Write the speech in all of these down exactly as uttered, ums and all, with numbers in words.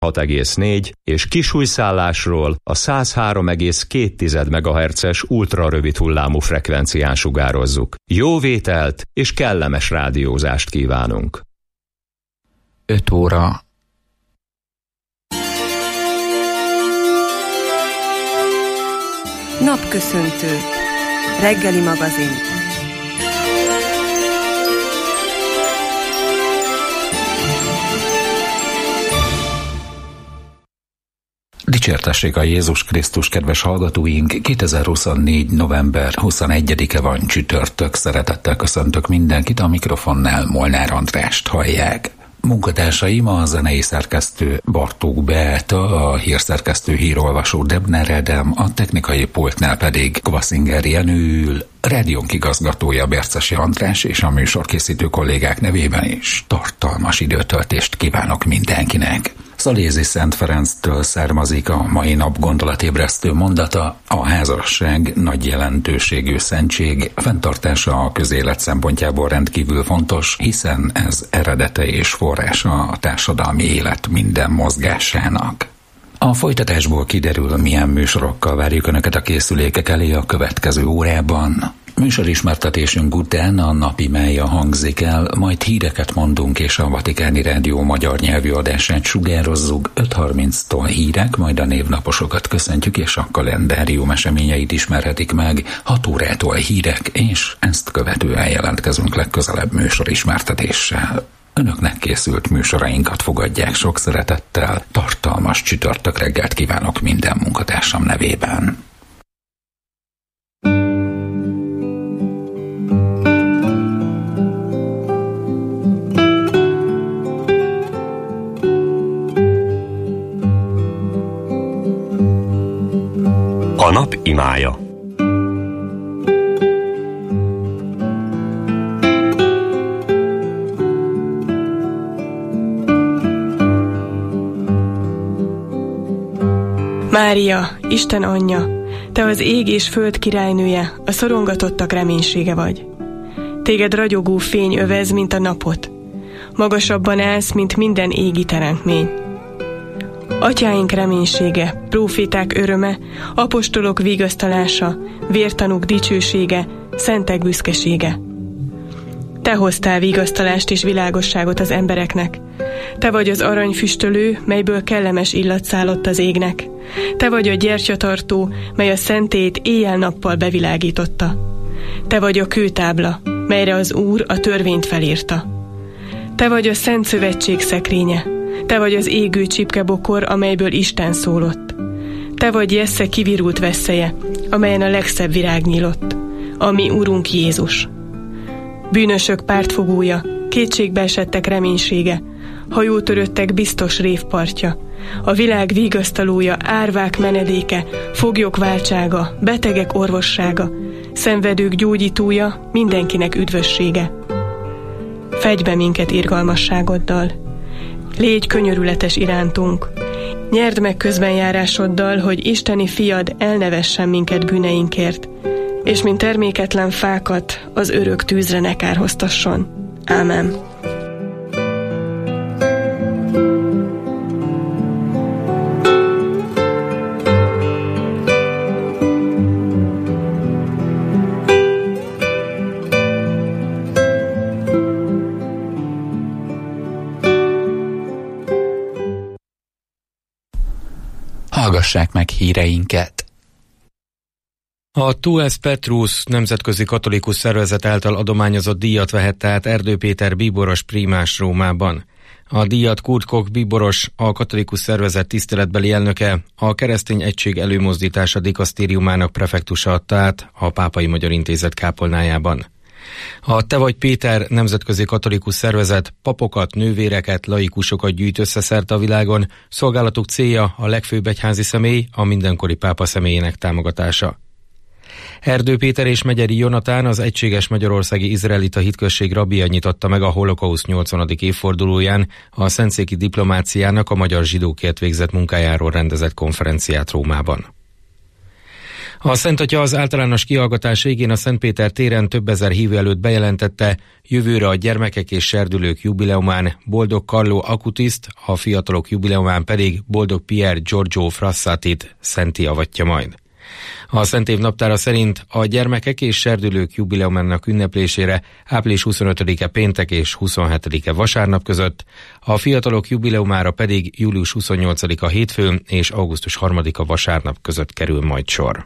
hat egész négy és kisújszállásról a száz három egész két megahertzes ultrarövid hullámú frekvencián sugározzuk. Jó vételt és kellemes rádiózást kívánunk! öt óra. Napköszöntő. Reggeli magazin. Dicsértessék a Jézus Krisztus, kedves hallgatóink! kétezer-huszonnégy. november huszonegyedike van, csütörtök. Szeretettel köszöntök mindenkit, a mikrofonnál Molnár Andrást hallják. Munkatársaim a zenei szerkesztő Bartók Beáta, a hírszerkesztő hírolvasó Debner Edem, a technikai pultnál pedig Kvaszinger Jenő ül, rádiónk igazgatója Bércesi András, és a műsorkészítő kollégák nevében is tartalmas időtöltést kívánok mindenkinek. Szalézi Szent Ferenctől származik a mai nap gondolatébresztő mondata: a házasság nagy jelentőségű szentség, fenntartása a közélet szempontjából rendkívül fontos, hiszen ez eredete és forrása a társadalmi élet minden mozgásának. A folytatásból kiderül, milyen műsorokkal várjuk Önöket a készülékek elé a következő órában. Műsorismertetésünk után a napi mája hangzik el, majd híreket mondunk és a Vatikáni Rádió magyar nyelvű adását sugározzuk. öt harminctól hírek, majd a névnaposokat köszöntjük és a kalendárium eseményeit ismerhetik meg. hat órától hírek, és ezt követően jelentkezünk legközelebb műsorismertetéssel. Önöknek készült műsorainkat fogadják sok szeretettel. Tartalmas csütörtök reggelt kívánok minden munkatársam nevében. A nap imája. Mária, Isten anyja, te az ég és föld királynője, a szorongatottak reménysége vagy. Téged ragyogó fény övez, mint a napot. Magasabban állsz, mint minden égi teremtmény. Atyáink reménysége, próféták öröme, apostolok vigasztalása, vértanúk dicsősége, szentek büszkesége. Te hoztál vigasztalást és világosságot az embereknek. Te vagy az aranyfüstölő, melyből kellemes illat szállott az égnek. Te vagy a gyertyatartó, mely a szentét éjjel-nappal bevilágította. Te vagy a kőtábla, melyre az Úr a törvényt felírta. Te vagy a Szent Szövetség szekrénye. Te vagy az égő csipkebokor, amelyből Isten szólott. Te vagy Jessze kivirult vesszeje, amelyen a legszebb virág nyílott, a mi Urunk Jézus. Bűnösök pártfogója, kétségbe esettek reménysége, hajótöröttek biztos révpartja, a világ vigasztalója, árvák menedéke, foglyok váltsága, betegek orvossága, szenvedők gyógyítója, mindenkinek üdvössége. Fedj be minket irgalmasságoddal, légy könyörületes irántunk, nyerd meg közbenjárásoddal, hogy isteni fiad elnevessen minket bűneinkért, és mint terméketlen fákat az örök tűzre ne kárhoztasson. Ámen. Hallgassák meg híreinket. A Tues Petrus nemzetközi katolikus szervezet által adományozott díjat vehette át Erdő Péter bíboros prímás Rómában. A díjat Kurt Koch bíboros, a katolikus szervezet tiszteletbeli elnöke, a Keresztény Egység Előmozdítása dikasztériumának prefektusa adta át a Pápai Magyar Intézet kápolnájában. A Te vagy Péter nemzetközi katolikus szervezet papokat, nővéreket, laikusokat gyűjt össze szerte a világon, szolgálatuk célja a legfőbb egyházi személy, a mindenkori pápa személyének támogatása. Erdő Péter és Megyeri Jonatán, az Egységes Magyarországi Izraelita Hitközség rabbija nyitotta meg a holokauszt nyolcvanadik évfordulóján a szentszéki diplomáciának a magyar zsidókért végzett munkájáról rendezett konferenciát Rómában. A Szent Atya az általános kihallgatás végén a Szentpéter téren több ezer hívő előtt bejelentette, jövőre a gyermekek és serdülők jubileumán Boldog Carlo Acutiszt, a fiatalok jubileumán pedig Boldog Pier Giorgio Frassatit szentté avatja majd. A Szent Év naptára szerint a gyermekek és serdülők jubileumának ünneplésére április huszonötödike péntek és huszonhetedike vasárnap között, a fiatalok jubileumára pedig július huszonnyolcadika hétfőn és augusztus harmadika vasárnap között kerül majd sor.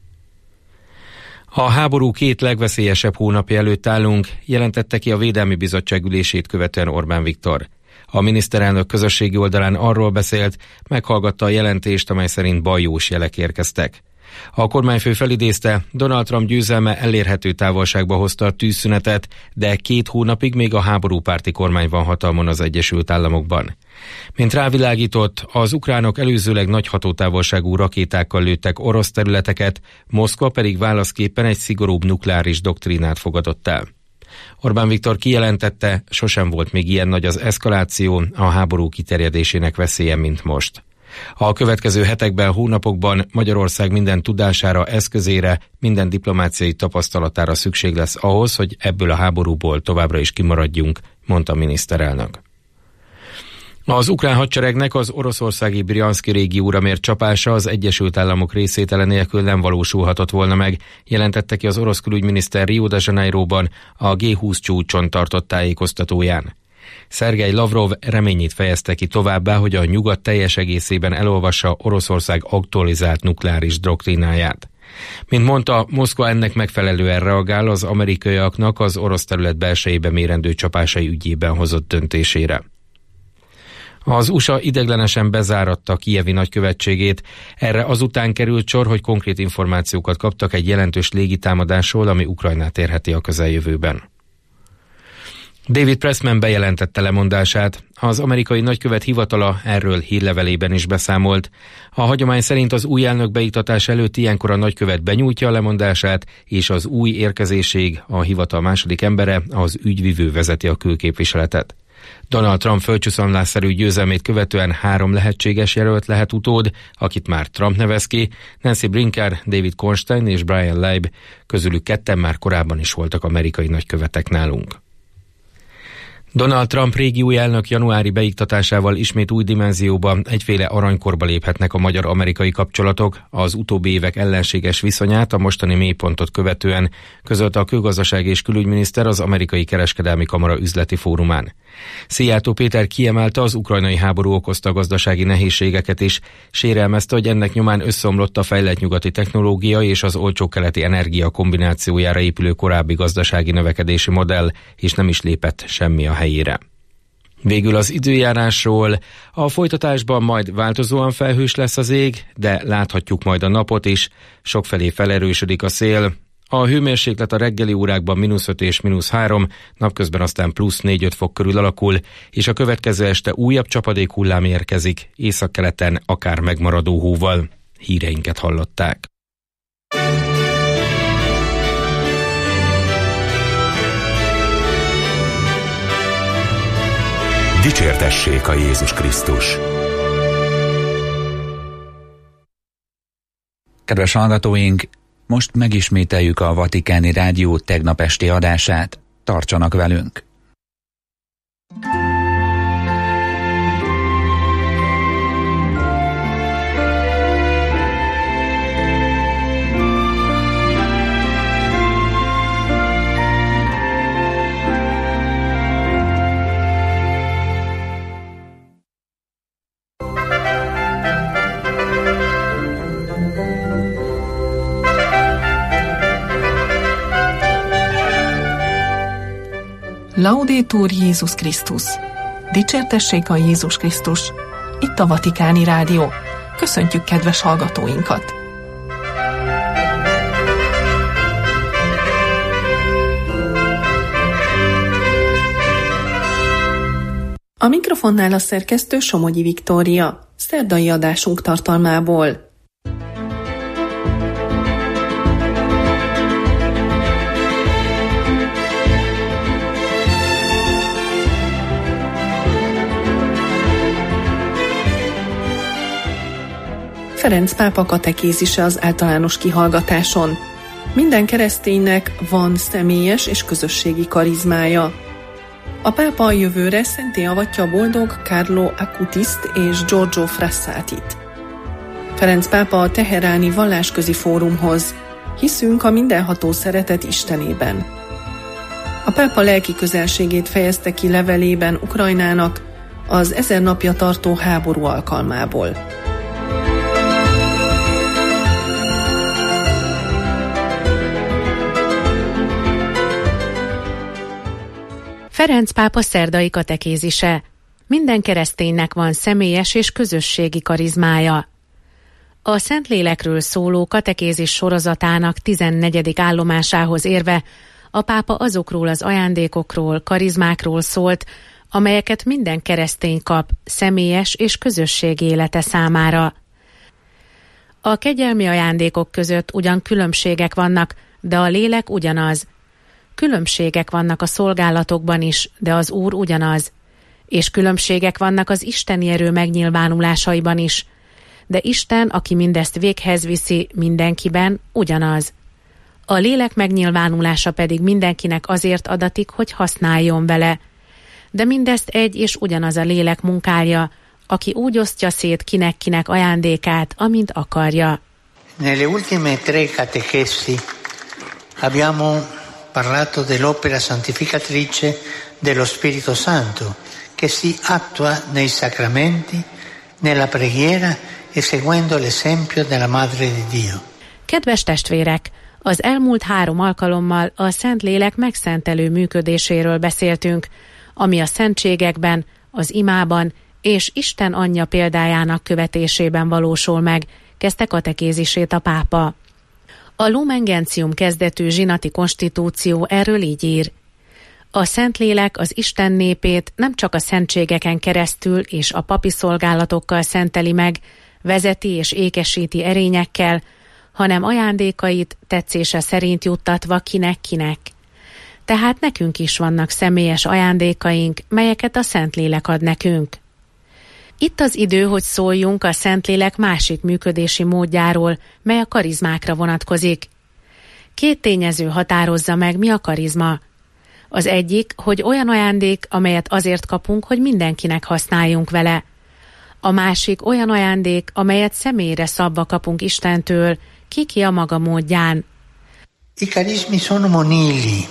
A háború két legveszélyesebb hónapja előtt állunk, jelentette ki a Védelmi Bizottság ülését követően Orbán Viktor. A miniszterelnök közösségi oldalán arról beszélt, meghallgatta a jelentést, amely szerint bajós jelek érkeztek. A kormányfő felidézte, Donald Trump győzelme elérhető távolságba hozta a tűzszünetet, de két hónapig még a háborúpárti kormány van hatalmon az Egyesült Államokban. Mint rávilágított, az ukránok előzőleg nagy hatótávolságú rakétákkal lőttek orosz területeket, Moszkva pedig válaszképpen egy szigorúbb nukleáris doktrínát fogadott el. Orbán Viktor kijelentette, sosem volt még ilyen nagy az eszkaláció, a háború kiterjedésének veszélye, mint most. A következő hetekben, hónapokban Magyarország minden tudására, eszközére, minden diplomáciai tapasztalatára szükség lesz ahhoz, hogy ebből a háborúból továbbra is kimaradjunk, mondta a miniszterelnök. Az ukrán hadseregnek az oroszországi Brjanszki régióra mért csapása az Egyesült Államok részvétele nélkül nem valósulhatott volna meg, jelentette ki az orosz külügyminiszter Rio de Janeiroban a gé húsz csúcson tartott tájékoztatóján. Szergej Lavrov reményét fejezte ki továbbá, hogy a nyugat teljes egészében elolvassa Oroszország aktualizált nukleáris doktrínáját. Mint mondta, Moszkva ennek megfelelően reagál az amerikaiaknak az orosz terület belsejébe mérendő csapásai ügyében hozott döntésére. Az u es á ideglenesen bezáratta Kijevi nagykövetségét, erre azután került sor, hogy konkrét információkat kaptak egy jelentős légitámadásról, ami Ukrajnát érheti a közeljövőben. David Pressman bejelentette lemondását. Az amerikai nagykövet hivatala erről hírlevelében is beszámolt. A hagyomány szerint az új elnök beiktatás előtt ilyenkor a nagykövet benyújtja a lemondását, és az új érkezésig a hivatal második embere, az ügyvivő vezeti a külképviseletet. Donald Trump földcsuszamlásszerű győzelmét követően három lehetséges jelölt lehet utód, akit már Trump nevez ki, Nancy Brinker, David Kornstein és Brian Leib, közülük ketten már korábban is voltak amerikai nagykövetek nálunk. Donald Trump régi elnök januári beiktatásával ismét új dimenzióba, egyféle aranykorba léphetnek a magyar-amerikai kapcsolatok, az utóbbi évek ellenséges viszonyát a mostani mélypontot követően, közölte a külgazdasági és külügyminiszter az Amerikai Kereskedelmi Kamara üzleti fórumán. Szijjártó Péter kiemelte az ukrajnai háború okozta gazdasági nehézségeket is, sérelmezte, hogy ennek nyomán összeomlott a fejlett nyugati technológia és az olcsó keleti energia kombinációjára épülő korábbi gazdasági növekedési modell, és nem is lépett semmi a helyére. Végül az időjárásról. A folytatásban majd változóan felhős lesz az ég, de láthatjuk majd a napot is, sokfelé felerősödik a szél. A hőmérséklet a reggeli órákban mínusz öt és mínusz három, napközben aztán plusz négy-öt fok körül alakul, és a következő este újabb csapadék hullám érkezik, északkeleten akár megmaradó hóval. Híreinket hallották. Dicsértessék a Jézus Krisztus! Kedves hallgatóink, most megismételjük a Vatikáni Rádió tegnap esti adását. Tartsanak velünk! Laudetur Jézus Krisztus! Dicsértessék a Jézus Krisztus! Itt a Vatikáni Rádió. Köszöntjük kedves hallgatóinkat! A mikrofonnál a szerkesztő Somogyi Viktória, szerdai adásunk tartalmából. Ferenc pápa katekézise az általános kihallgatáson. Minden kereszténynek van személyes és közösségi karizmája. A pápa a jövőre szentté avatja a boldog Carlo Acutiszt és Giorgio Frassatit. Ferenc pápa a teheráni vallásközi fórumhoz: hiszünk a mindenható szeretet Istenében. A pápa lelki közelségét fejezte ki levelében Ukrajnának az ezer napja tartó háború alkalmából. Ferenc pápa szerdai katekézise. Minden kereszténynek van személyes és közösségi karizmája. A Szentlélekről szóló katekézis sorozatának tizennegyedik állomásához érve a pápa azokról az ajándékokról, karizmákról szólt, amelyeket minden keresztény kap személyes és közösségi élete számára. A kegyelmi ajándékok között ugyan különbségek vannak, de a lélek ugyanaz. Különbségek vannak a szolgálatokban is, de az Úr ugyanaz. És különbségek vannak az isteni erő megnyilvánulásaiban is, de Isten, aki mindezt véghez viszi mindenkiben, ugyanaz. A lélek megnyilvánulása pedig mindenkinek azért adatik, hogy használjon vele. De mindezt egy és ugyanaz a lélek munkálja, aki úgy osztja szét kinek-kinek ajándékát, amint akarja. Nelle ultime tre catechesi abbiamo parlato dell'opera santificatrice dello Spirito Santo, che si attua nei sacramenti, nella preghiera e seguendo l'esempio della Madre di Dio. Kedves testvérek, az elmúlt három alkalommal a Szentlélek megszentelő működéséről beszéltünk, ami a szentségekben, az imában és Isten anyja példájának követésében valósul meg, kezdte katekézisét a pápa. A Lumen Gentium kezdetű zsinati konstitúció erről így ír: a Szentlélek az Isten népét nem csak a szentségeken keresztül és a papi szolgálatokkal szenteli meg, vezeti és ékesíti erényekkel, hanem ajándékait tetszése szerint juttatva kinek-kinek. Tehát nekünk is vannak személyes ajándékaink, melyeket a Szentlélek ad nekünk. Itt az idő, hogy szóljunk a Szentlélek másik működési módjáról, mely a karizmákra vonatkozik. Két tényező határozza meg, mi a karizma. Az egyik, hogy olyan ajándék, amelyet azért kapunk, hogy mindenkinek használjunk vele. A másik olyan ajándék, amelyet személyre szabva kapunk Istentől, ki-ki a maga módján. I carismi sono monili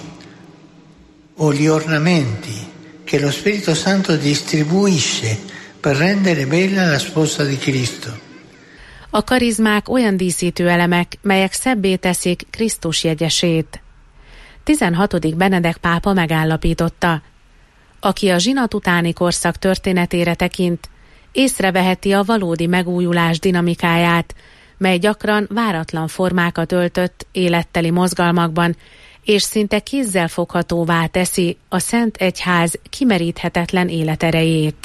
o gli ornamenti che lo Spirito Santo distribuisce per rendere bella la sposa di Cristo. A karizmák olyan díszítő elemek, melyek szebbé teszik Krisztus jegyesét. tizenhatodik Benedek pápa megállapította: aki a zsinat utáni korszak történetére tekint, észreveheti a valódi megújulás dinamikáját, mely gyakran váratlan formákat öltött életteli mozgalmakban, és szinte kézzel foghatóvá teszi a Szent Egyház kimeríthetetlen életerejét.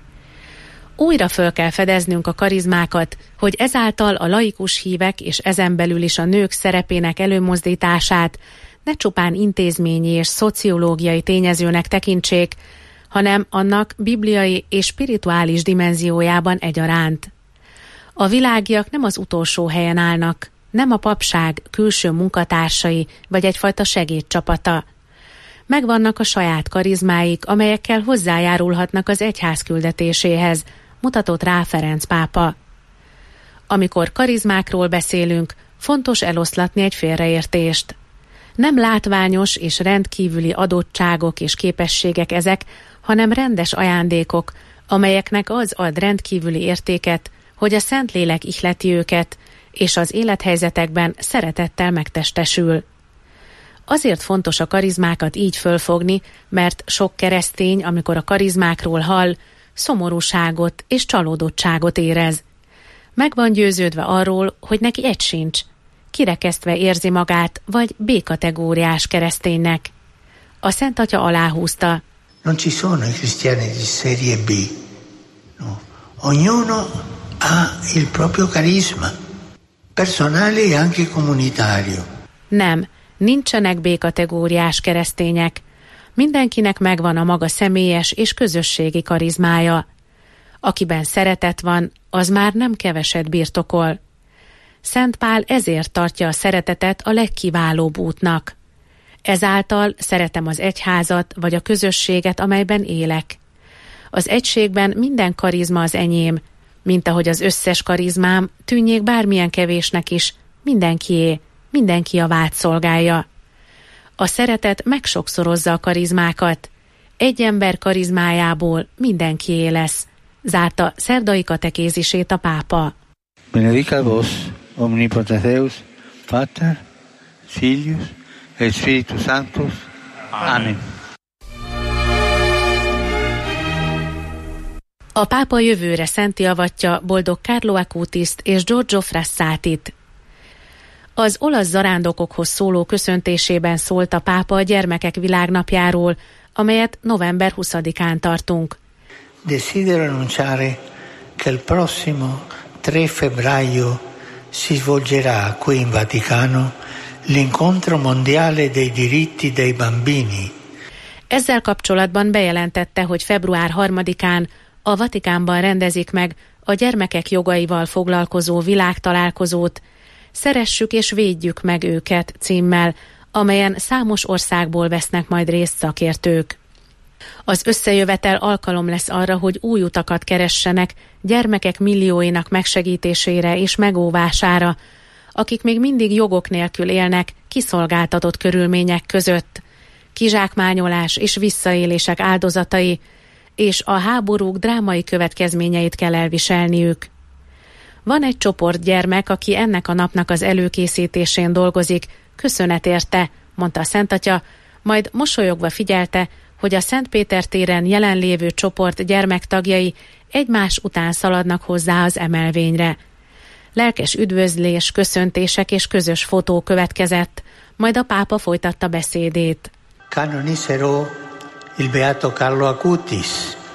Újra föl kell fedeznünk a karizmákat, hogy ezáltal a laikus hívek és ezen belül is a nők szerepének előmozdítását ne csupán intézményi és szociológiai tényezőnek tekintsék, hanem annak bibliai és spirituális dimenziójában egyaránt. A világiak nem az utolsó helyen állnak, nem a papság külső munkatársai vagy egyfajta segédcsapata. Megvannak a saját karizmáik, amelyekkel hozzájárulhatnak az egyház küldetéséhez, mutatott rá Ferenc pápa. Amikor karizmákról beszélünk, fontos eloszlatni egy félreértést. Nem látványos és rendkívüli adottságok és képességek ezek, hanem rendes ajándékok, amelyeknek az ad rendkívüli értéket, hogy a Szentlélek ihleti őket, és az élethelyzetekben szeretettel megtestesül. Azért fontos a karizmákat így fölfogni, mert sok keresztény, amikor a karizmákról hall, szomorúságot és csalódottságot érez. Meg van győződve arról, hogy neki egy sincs. Kirekesztve érzi magát, vagy B-kategóriás kereszténynek. A Szent Atya aláhúzta: Non ci sono i cristiani di serie B. No. Ognuno ha il proprio carisma, personale e anche comunitario. Nem, nincsenek B-kategóriás keresztények. Mindenkinek megvan a maga személyes és közösségi karizmája. Akiben szeretet van, az már nem keveset birtokol. Szent Pál ezért tartja a szeretetet a legkiválóbb útnak. Ezáltal szeretem az egyházat vagy a közösséget, amelyben élek. Az egységben minden karizma az enyém, mint ahogy az összes karizmám, tűnjék bármilyen kevésnek is, mindenkié, mindenki a vád szolgálja. A szeretet megsokszorozza a karizmákat. Egy ember karizmájából mindenkié lesz, zárta szerdai katekézisét a pápa. Benedicat vos, omnipotens Deus, Pater, Filius, et Spiritus Sanctus. Amen. A pápa jövőre szentté avatja boldog Carlo Acutiszt és Giorgio Frassatit. Az olasz zarándokokhoz szóló köszöntésében szólt a pápa a gyermekek világnapjáról, amelyet november huszadikán tartunk. Desidero annunciare che il prossimo tre febbraio si svolgerà qui in Vaticano l'incontro mondiale dei diritti dei bambini. Ezzel kapcsolatban bejelentette, hogy február harmadikán a Vatikánban rendezik meg a gyermekek jogaival foglalkozó világtalálkozót, Szeressük és védjük meg őket címmel, amelyen számos országból vesznek majd részt szakértők. Az összejövetel alkalom lesz arra, hogy új utakat keressenek gyermekek millióinak megsegítésére és megóvására, akik még mindig jogok nélkül élnek kiszolgáltatott körülmények között, kizsákmányolás és visszaélések áldozatai, és a háborúk drámai következményeit kell elviselniük. Van egy csoport gyermek, aki ennek a napnak az előkészítésén dolgozik, köszönet érte, mondta a Szentatya, majd mosolyogva figyelte, hogy a Szent Péter téren jelenlévő csoport gyermektagjai egymás után szaladnak hozzá az emelvényre. Lelkes üdvözlés, köszöntések és közös fotó következett, majd a pápa folytatta beszédét. Canonizzerò il beato Carlo Acutis.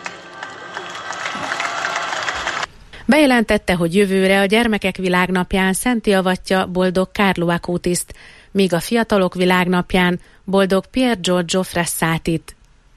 Bejelentette, hogy jövőre a gyermekek világnapján szentté avatja boldog Carlo Acutiszt, míg a fiatalok világnapján boldog Pier Giorgio Frassatit.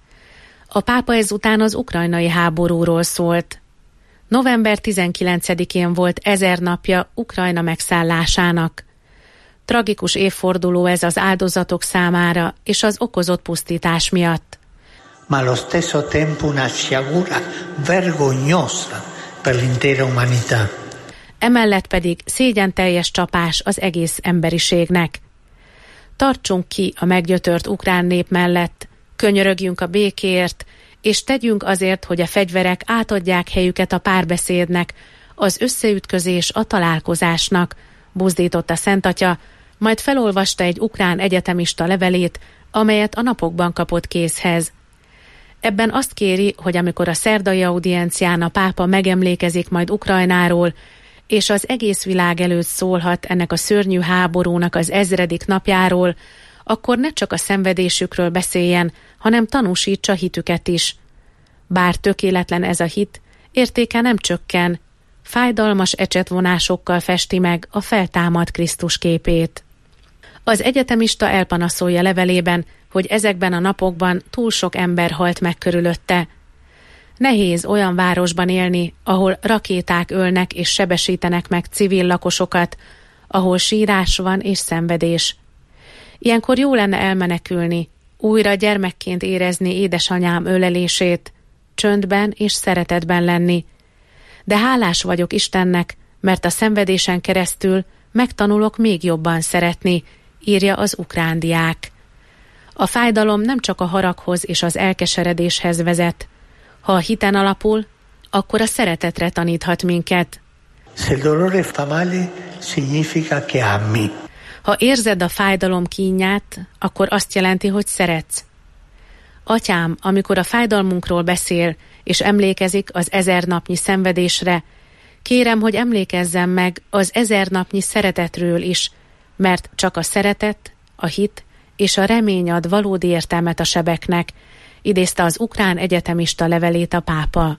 A pápa ezután az ukrajnai háborúról szólt. november tizenkilencedikén volt ezer napja Ukrajna megszállásának. Tragikus évforduló ez az áldozatok számára és az okozott pusztítás miatt. Ma allo stesso tempo una sciagura vergognosa per l'intera umanità. Emellett pedig szégyenteljes csapás az egész emberiségnek. Tartsunk ki a meggyötört ukrán nép mellett, könyörögjünk a békéért, és tegyünk azért, hogy a fegyverek átadják helyüket a párbeszédnek, az összeütközés a találkozásnak, buzdított a Szentatya, majd felolvasta egy ukrán egyetemista levelét, amelyet a napokban kapott kézhez. Ebben azt kéri, hogy amikor a szerdai audiencián a pápa megemlékezik majd Ukrajnáról, és az egész világ előtt szólhat ennek a szörnyű háborúnak az ezredik napjáról, akkor ne csak a szenvedésükről beszéljen, hanem tanúsítsa hitüket is. Bár tökéletlen ez a hit, értéke nem csökken, fájdalmas ecsetvonásokkal festi meg a feltámadt Krisztus képét. Az egyetemista elpanaszolja levelében, hogy ezekben a napokban túl sok ember halt meg körülötte. Nehéz olyan városban élni, ahol rakéták ölnek és sebesítenek meg civil lakosokat, ahol sírás van és szenvedés. Ilyenkor jó lenne elmenekülni, újra gyermekként érezni édesanyám ölelését, csöndben és szeretetben lenni. De hálás vagyok Istennek, mert a szenvedésen keresztül megtanulok még jobban szeretni, írja az ukrán diák. A fájdalom nem csak a haraghoz és az elkeseredéshez vezet. Ha a hiten alapul, akkor a szeretetre taníthat minket. Se il dolore fa male, significa che ami. Ha érzed a fájdalom kínját, akkor azt jelenti, hogy szeretsz. Atyám, amikor a fájdalmunkról beszél, és emlékezik az ezernapnyi szenvedésre, kérem, hogy emlékezzem meg az ezernapnyi szeretetről is, mert csak a szeretet, a hit és a remény ad valódi értelmet a sebeknek, idézte az ukrán egyetemista levelét a pápa.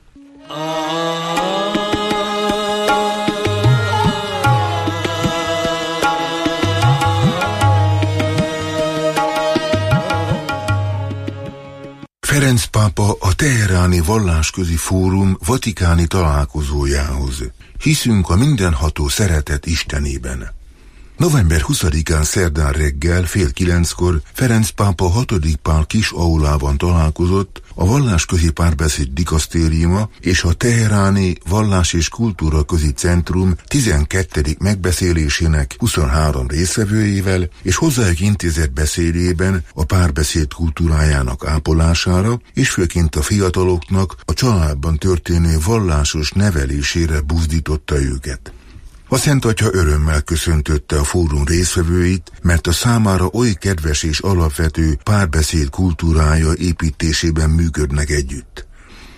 Ferenc pápa a Teheráni Vallásközi Fórum vatikáni találkozójához. Hiszünk a mindenható szeretet Istenében. november huszadikán szerdán reggel fél kilenckor Ferenc pápa hatodik Pál kis aulában találkozott a Vallásközi Párbeszéd Dikasztériuma és a Teheráni Vallás és Kultúra Közi Centrum tizenkettedik megbeszélésének huszonhárom részvevőjével, és hozzájuk intézett beszédében a párbeszéd kultúrájának ápolására és főként a fiataloknak a családban történő vallásos nevelésére buzdította őket. A Szent Atya örömmel köszöntötte a fórum részvevőit, mert a számára oly kedves és alapvető párbeszéd kultúrája építésében működnek együtt.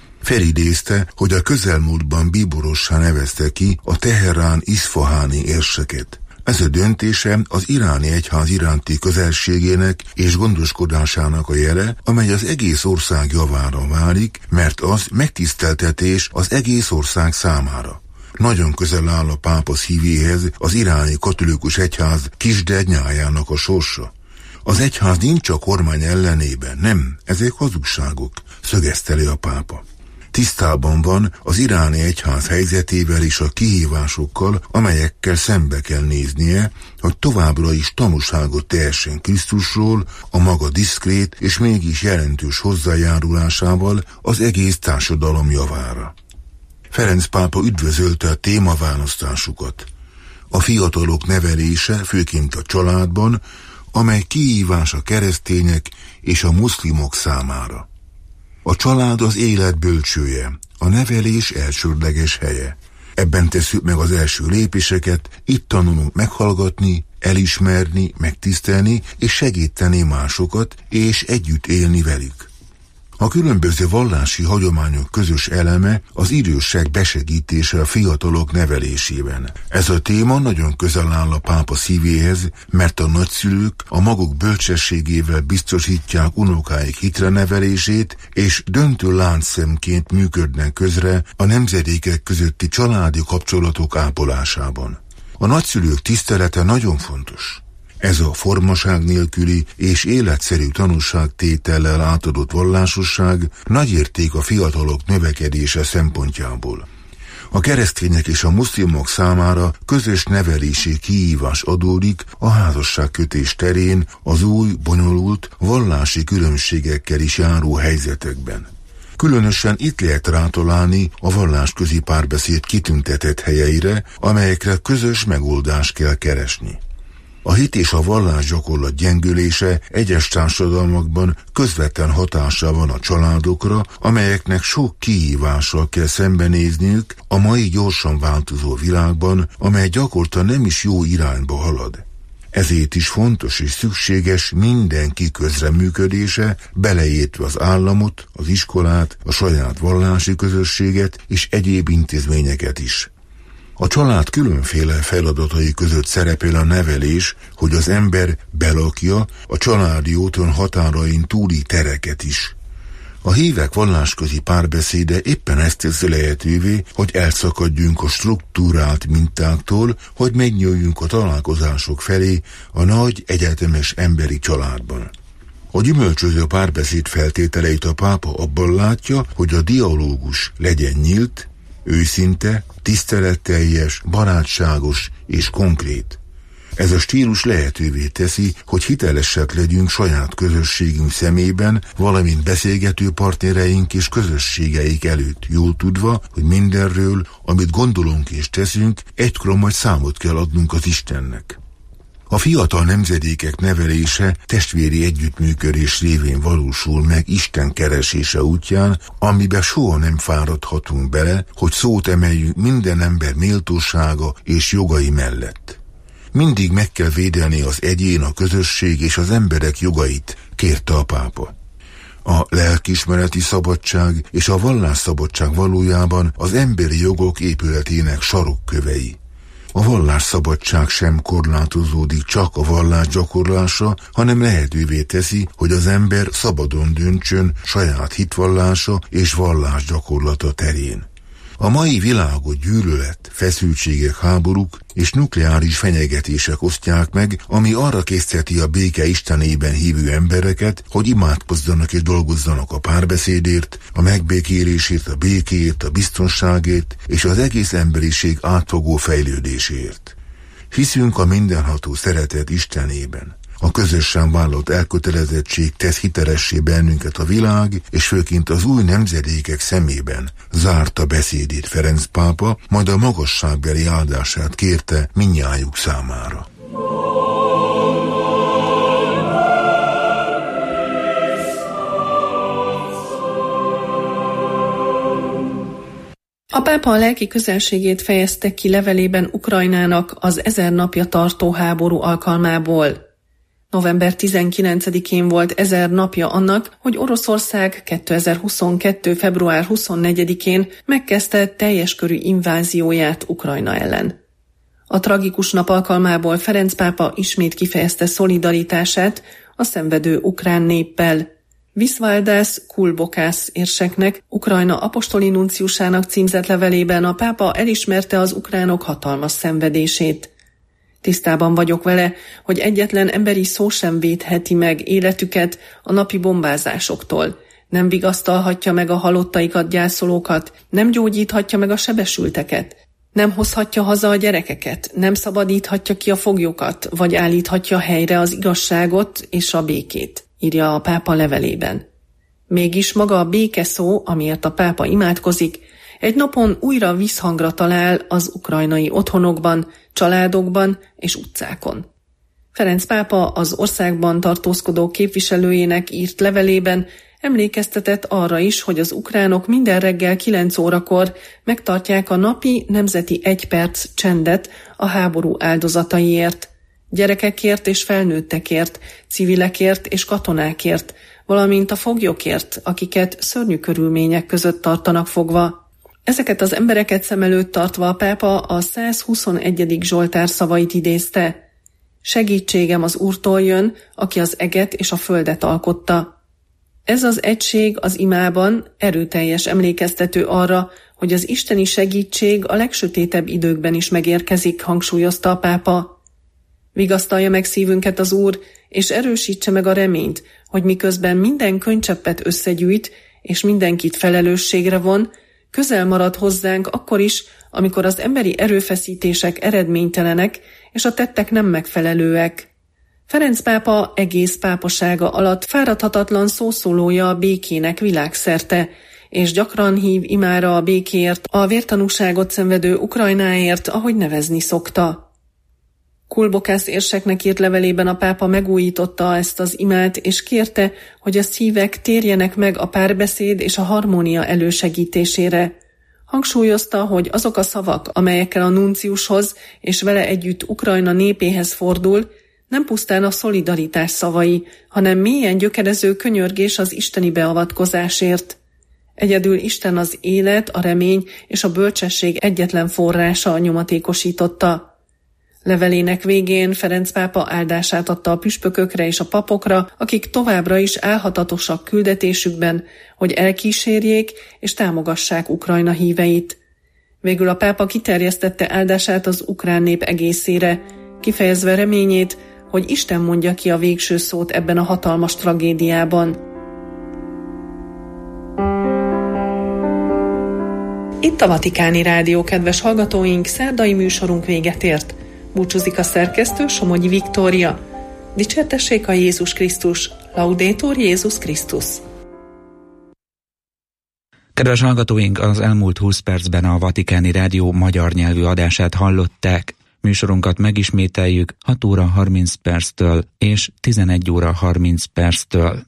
Felidézte, hogy a közelmúltban bíborossá nevezte ki a Teherán iszfaháni érseket. Ez a döntése az iráni egyház iránti közelségének és gondoskodásának a jele, amely az egész ország javára válik, mert az megtiszteltetés az egész ország számára. Nagyon közel áll a pápa szívéhez az iráni katolikus egyház kisdernyájának a sorsa. Az egyház nincs a kormány ellenében, nem, ezek hazugságok, szögezte le a pápa. Tisztában van az iráni egyház helyzetével és a kihívásokkal, amelyekkel szembe kell néznie, hogy továbbra is tanúságot tehessen Krisztusról, a maga diszkrét és mégis jelentős hozzájárulásával az egész társadalom javára. Ferenc pápa üdvözölte a témaválasztásukat. A fiatalok nevelése, főként a családban, amely kihívás a keresztények és a muszlimok számára. A család az élet bölcsője, a nevelés elsődleges helye. Ebben tesszük meg az első lépéseket, itt tanulunk meghallgatni, elismerni, megtisztelni és segíteni másokat, és együtt élni velük. A különböző vallási hagyományok közös eleme az idősek besegítése a fiatalok nevelésében. Ez a téma nagyon közel áll a pápa szívéhez, mert a nagyszülők a maguk bölcsességével biztosítják unokáik hitre nevelését, és döntő láncszemként működnek közre a nemzedékek közötti családi kapcsolatok ápolásában. A nagyszülők tisztelete nagyon fontos. Ez a formaság nélküli és életszerű tanúságtétellel átadott vallásosság nagy érték a fiatalok növekedése szempontjából. A keresztények és a muszlimok számára közös nevelési kihívás adódik a házasságkötés terén az új, bonyolult, vallási különbségekkel is járó helyzetekben. Különösen itt lehet rátalálni a vallásközi párbeszéd kitüntetett helyeire, amelyekre közös megoldást kell keresni. A hit és a vallásgyakorlat gyengülése egyes társadalmakban közvetlen hatással van a családokra, amelyeknek sok kihívással kell szembenézniük a mai gyorsan változó világban, amely gyakorta nem is jó irányba halad. Ezért is fontos és szükséges mindenki közreműködése, beleértve az államot, az iskolát, a saját vallási közösséget és egyéb intézményeket is. A család különféle feladatai között szerepel a nevelés, hogy az ember belakja a családi otthon határain túli tereket is. A hívek vallásközi párbeszéde éppen ezt teszi lehetővé, hogy elszakadjunk a struktúrált mintáktól, hogy megnyúljunk a találkozások felé a nagy egyetemes emberi családban. A gyümölcsöző párbeszéd feltételeit a pápa abban látja, hogy a dialógus legyen nyílt, őszinte, tiszteletteljes, barátságos és konkrét. Ez a stílus lehetővé teszi, hogy hitelesek legyünk saját közösségünk szemében, valamint beszélgető partnereink és közösségeik előtt, jól tudva, hogy mindenről, amit gondolunk és teszünk, egykor majd számot kell adnunk az Istennek. A fiatal nemzedékek nevelése testvéri együttműködés révén valósul meg Isten keresése útján, amiben soha nem fáradhatunk bele, hogy szót emeljünk minden ember méltósága és jogai mellett. Mindig meg kell védeni az egyén, a közösség és az emberek jogait, kérte a pápa. A lelkiismereti szabadság és a vallásszabadság valójában az emberi jogok épületének sarokkövei. A vallásszabadság sem korlátozódik csak a vallás gyakorlása, hanem lehetővé teszi, hogy az ember szabadon döntsön saját hitvallása és vallásgyakorlata terén. A mai világot gyűlölet, feszültségek, háborúk és nukleáris fenyegetések osztják meg, ami arra készteti a béke istenében hívő embereket, hogy imádkozzanak és dolgozzanak a párbeszédért, a megbékélésért, a békéért, a biztonságért és az egész emberiség átfogó fejlődésért. Hiszünk a mindenható szeretet Istenében. A közösen vállalt elkötelezettség tesz hitelessé bennünket a világ, és főként az új nemzedékek szemében, zárta beszédét Ferenc pápa, majd a magasságbeli áldását kérte mindnyájuk számára. A pápa a lelki közelségét fejezte ki levelében Ukrajnának az ezer napja tartó háború alkalmából. november tizenkilencedikén volt ezer napja annak, hogy Oroszország kétezer-huszonkettő. február huszonnegyedikén megkezdte teljes körű invázióját Ukrajna ellen. A tragikus nap alkalmából Ferenc pápa ismét kifejezte szolidaritását a szenvedő ukrán néppel. Visvaldas Kulbokász érseknek, Ukrajna apostoli nunciusának címzett levelében a pápa elismerte az ukránok hatalmas szenvedését. Tisztában vagyok vele, hogy egyetlen emberi szó sem védheti meg életüket a napi bombázásoktól. Nem vigasztalhatja meg a halottaikat, gyászolókat, nem gyógyíthatja meg a sebesülteket, nem hozhatja haza a gyerekeket, nem szabadíthatja ki a foglyokat, vagy állíthatja helyre az igazságot és a békét, írja a pápa levelében. Mégis maga a béke szó, amiért a pápa imádkozik, egy napon újra visszhangra talál az ukrajnai otthonokban, családokban és utcákon. Ferenc pápa az országban tartózkodó képviselőjének írt levelében emlékeztetett arra is, hogy az ukránok minden reggel kilenc órakor megtartják a napi nemzeti egy perc csendet a háború áldozataiért, gyerekekért és felnőttekért, civilekért és katonákért, valamint a foglyokért, akiket szörnyű körülmények között tartanak fogva. Ezeket az embereket szem előtt tartva a pápa a százhuszonegyedik Zsoltár szavait idézte. Segítségem az Úrtól jön, aki az eget és a földet alkotta. Ez az egység az imában erőteljes emlékeztető arra, hogy az isteni segítség a legsötétebb időkben is megérkezik, hangsúlyozta a pápa. Vigasztalja meg szívünket az Úr, és erősítse meg a reményt, hogy miközben minden könycseppet összegyűjt, és mindenkit felelősségre von, közel marad hozzánk akkor is, amikor az emberi erőfeszítések eredménytelenek, és a tettek nem megfelelőek. Ferenc pápa egész pápasága alatt fáradhatatlan szószólója a békének világszerte, és gyakran hív imára a békéért, a vértanúságot szenvedő Ukrajnáért, ahogy nevezni szokta. Kulbokász érseknek írt levelében a pápa megújította ezt az imát, és kérte, hogy a szívek térjenek meg a párbeszéd és a harmónia elősegítésére. Hangsúlyozta, hogy azok a szavak, amelyekkel a nunciushoz és vele együtt Ukrajna népéhez fordul, nem pusztán a szolidaritás szavai, hanem mélyen gyökerező könyörgés az isteni beavatkozásért. Egyedül Isten az élet, a remény és a bölcsesség egyetlen forrása, nyomatékosította. Levelének végén Ferenc pápa áldását adta a püspökökre és a papokra, akik továbbra is álhatatosak küldetésükben, hogy elkísérjék és támogassák Ukrajna híveit. Végül a pápa kiterjesztette áldását az ukrán nép egészére, kifejezve reményét, hogy Isten mondja ki a végső szót ebben a hatalmas tragédiában. Itt a Vatikáni Rádió, kedves hallgatóink, szerdai műsorunk véget ért. Búcsúzik a szerkesztő, Somogyi Viktória. Dicsértessék a Jézus Krisztus! Laudetur Jézus Krisztus! Kedves hallgatóink, az elmúlt húsz percben a Vatikáni Rádió magyar nyelvű adását hallották. Műsorunkat megismételjük hat óra harminc perctől és tizenegy óra harminc perctől.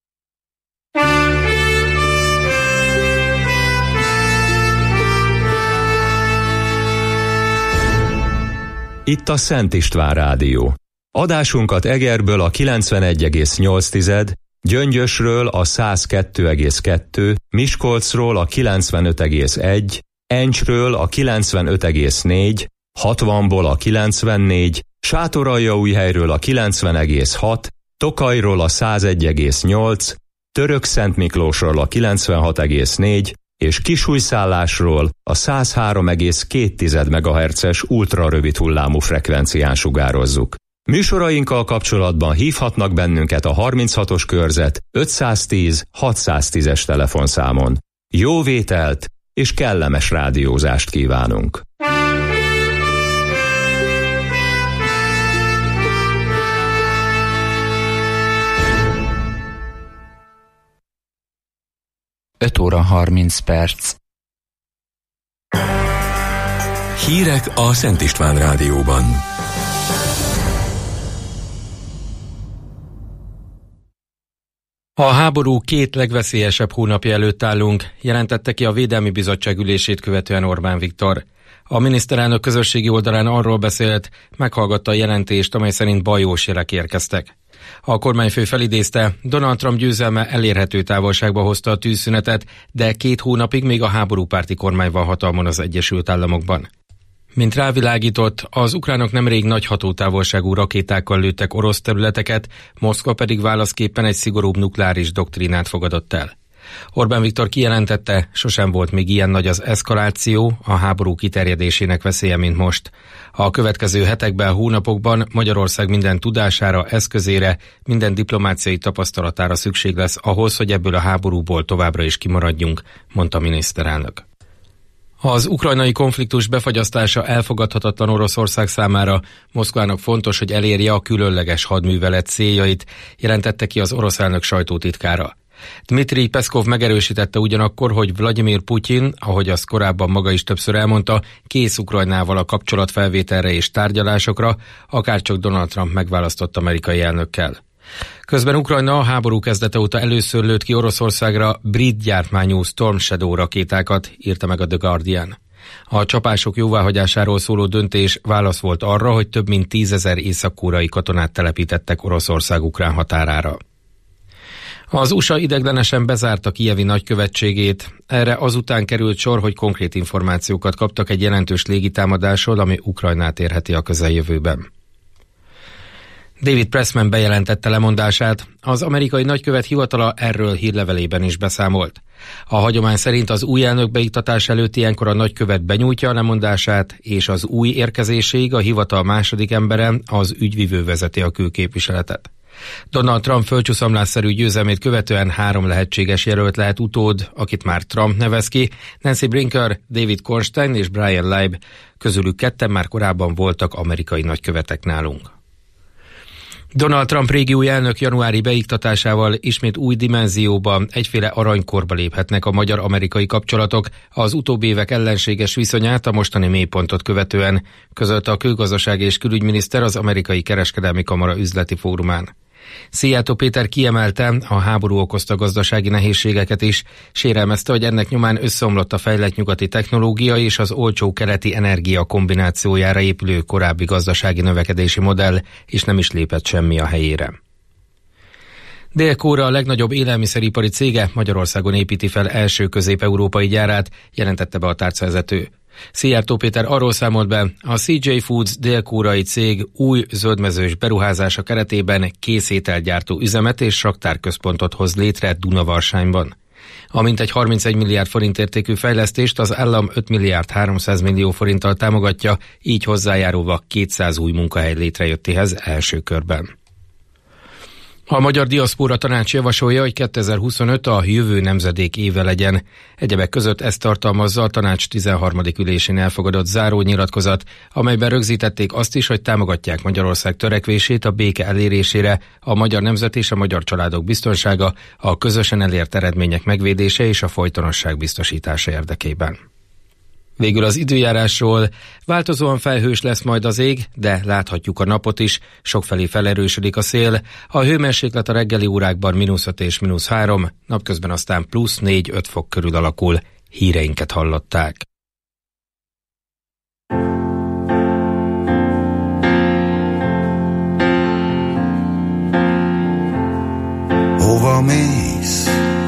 Itt a Szent István Rádió. Adásunkat Egerből a kilencvenegy egész nyolc, Gyöngyösről a száz kettő egész kettő, Miskolcról a kilencvenöt egész egy, Encsről a kilencvenöt egész négy, hatvanból a kilencvennégy, Sátoraljaújhelyről a kilencven egész hat, Tokajról a száz egy egész nyolc, Törökszentmiklósról a kilencvenhat egész négy, és kisújszállásról a száz három egész két megahertzes ultrarövid hullámú frekvencián sugározzuk. Műsorainkkal kapcsolatban hívhatnak bennünket a harminchatos körzet ötszáztíz hatszáztízes telefonszámon. Jó vételt és kellemes rádiózást kívánunk! öt óra harminc perc. Hírek a Szent István Rádióban. A háború két legveszélyesebb hónapja előtt állunk, jelentette ki a Védelmi Bizottság ülését követően Orbán Viktor. A miniszterelnök közösségi oldalán arról beszélt, meghallgatta a jelentést, amely szerint bajós jelek érkeztek. A kormányfő felidézte, Donald Trump győzelme elérhető távolságba hozta a tűzszünetet, de két hónapig még a háborúpárti kormány van hatalmon az Egyesült Államokban. Mint rávilágított, az ukránok nemrég nagy hatótávolságú rakétákkal lőttek orosz területeket, Moszkva pedig válaszképpen egy szigorúbb nukleáris doktrínát fogadott el. Orbán Viktor kijelentette, sosem volt még ilyen nagy az eszkaláció, a háború kiterjedésének veszélye, mint most. A következő hetekben, hónapokban Magyarország minden tudására, eszközére, minden diplomáciai tapasztalatára szükség lesz ahhoz, hogy ebből a háborúból továbbra is kimaradjunk, mondta a miniszterelnök. Az ukrajnai konfliktus befagyasztása elfogadhatatlan Oroszország számára, Moszkvának fontos, hogy elérje a különleges hadművelet céljait, jelentette ki az orosz elnök sajtótitkára. Dmitri Peszkov megerősítette ugyanakkor, hogy Vladimir Putyin, ahogy azt korábban maga is többször elmondta, kész Ukrajnával a kapcsolatfelvételre és tárgyalásokra, akárcsak Donald Trump megválasztott amerikai elnökkel. Közben Ukrajna a háború kezdete óta először lőtt ki Oroszországra brit gyártmányú Storm Shadow rakétákat, írta meg a The Guardian. A csapások jóváhagyásáról szóló döntés válasz volt arra, hogy több mint tízezer észak-koreai katonát telepítettek Oroszország ukrán határára. Az u es á ideiglenesen bezárta kijevi nagykövetségét. Erre azután került sor, hogy konkrét információkat kaptak egy jelentős légitámadásról, ami Ukrajnát érheti a közeljövőben. David Pressman bejelentette lemondását, az amerikai nagykövet hivatala erről hírlevelében is beszámolt. A hagyomány szerint az új elnök beiktatás előtt ilyenkor a nagykövet benyújtja a lemondását, és az új érkezéséig a hivatal második embere, az ügyvivő vezeti a külképviseletet. Donald Trump földcsúszamlásszerű győzelmét követően három lehetséges jelölt lehet utód, akit már Trump nevez ki, Nancy Brinker, David Kornstein és Brian Leib, közülük ketten már korábban voltak amerikai nagykövetek nálunk. Donald Trump régi új elnök januári beiktatásával ismét új dimenzióba, egyféle aranykorba léphetnek a magyar-amerikai kapcsolatok, az utóbbi évek ellenséges viszonyát a mostani mélypontot követően, közölte a külgazdasági és külügyminiszter az Amerikai Kereskedelmi Kamara üzleti fórumán. Szijjártó Péter kiemelte, a háború okozta gazdasági nehézségeket is, sérelmezte, hogy ennek nyomán összeomlott a fejlett nyugati technológia és az olcsó keleti energia kombinációjára épülő korábbi gazdasági növekedési modell, és nem is lépett semmi a helyére. Dél-Korea a legnagyobb élelmiszeripari cége, Magyarországon építi fel első közép-európai gyárát, jelentette be a tárcavezető. Szijjártó Péter arról számolt be, a cé jé Foods dél-koreai cég új zöldmezős beruházása keretében készételgyártó üzemet és raktárközpontot hoz létre Dunavarsályban. A mintegy harmincegy milliárd forint értékű fejlesztést az állam öt milliárd háromszáz millió forinttal támogatja, így hozzájárulva kétszáz új munkahely létrejöttéhez első körben. A Magyar Diaszpóra Tanács javasolja, hogy kétezer-huszonöt a jövő nemzedék éve legyen. Egyebek között ezt tartalmazza a tanács tizenharmadik ülésén elfogadott záró nyilatkozat, amelyben rögzítették azt is, hogy támogatják Magyarország törekvését a béke elérésére, a magyar nemzet és a magyar családok biztonsága, a közösen elért eredmények megvédése és a folytonosság biztosítása érdekében. Végül az időjárásról. Változóan felhős lesz majd az ég, de láthatjuk a napot is, sokfelé felerősödik a szél. A hőmérséklet a reggeli órákban mínusz öt és mínusz három, napközben aztán plusz négy-öt fok körül alakul. Híreinket hallották. Hova mész?